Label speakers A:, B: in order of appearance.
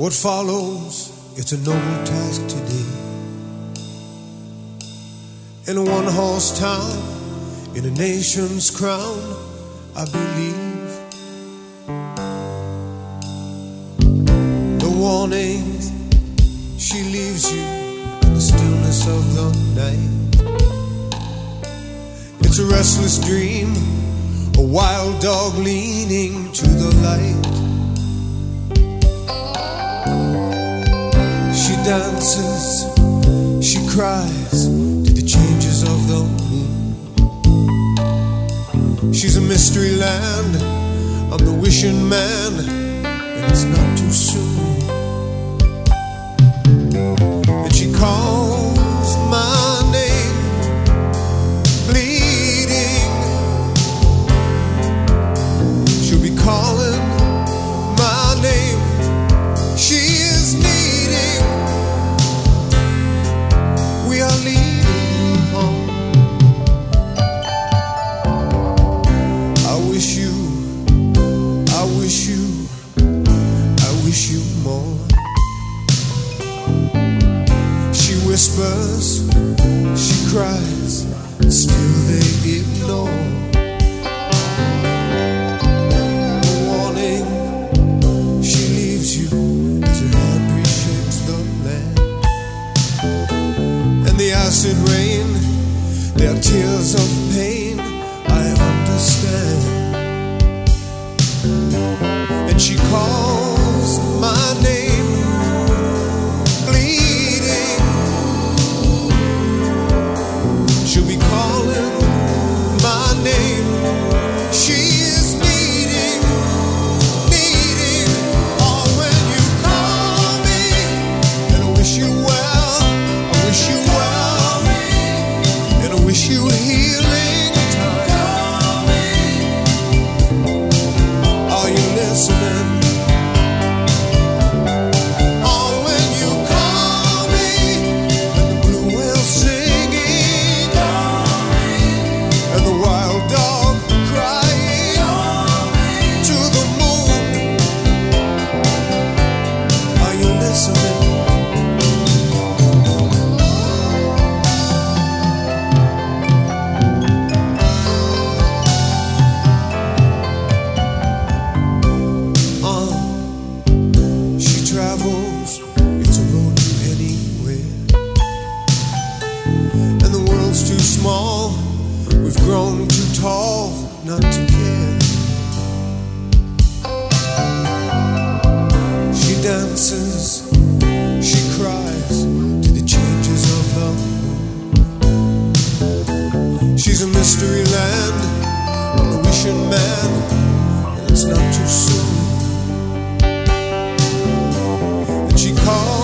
A: What follows, it's a noble task today. In a one-horse town, in a nation's crown, I believe. The warning, she leaves you in the stillness of the night. It's a restless dream, a wild dog leaning to the light. She dances, she cries to the changes of the moon. She's a mystery land, I'm the wishing man, and it's not too soon. And she calls my name, pleading. She'll be calling my name, she is needing. We are leaving home. I wish you, I wish you, I wish you more. She whispers, she cries, still they ignore. The warning, she leaves you as her hand reshapes the land. And the acid rain, there are tears of pain, I understand. And she calls my name, pleading. She'll be calling my name, she is needing, needing. Oh, when you call me, and I wish you well, I wish you well, and I wish you healing time. Are you listening? Oh, when you call me, and the blue whale singing, and the wild dog crying to the moon. Are you listening? She travels, it's a road to anywhere. And the world's too small, we've grown too tall not to care. She dances, she cries to the changes of the moon. She's a mystery land, I'm the wishing man, and it's not too soon. And she calls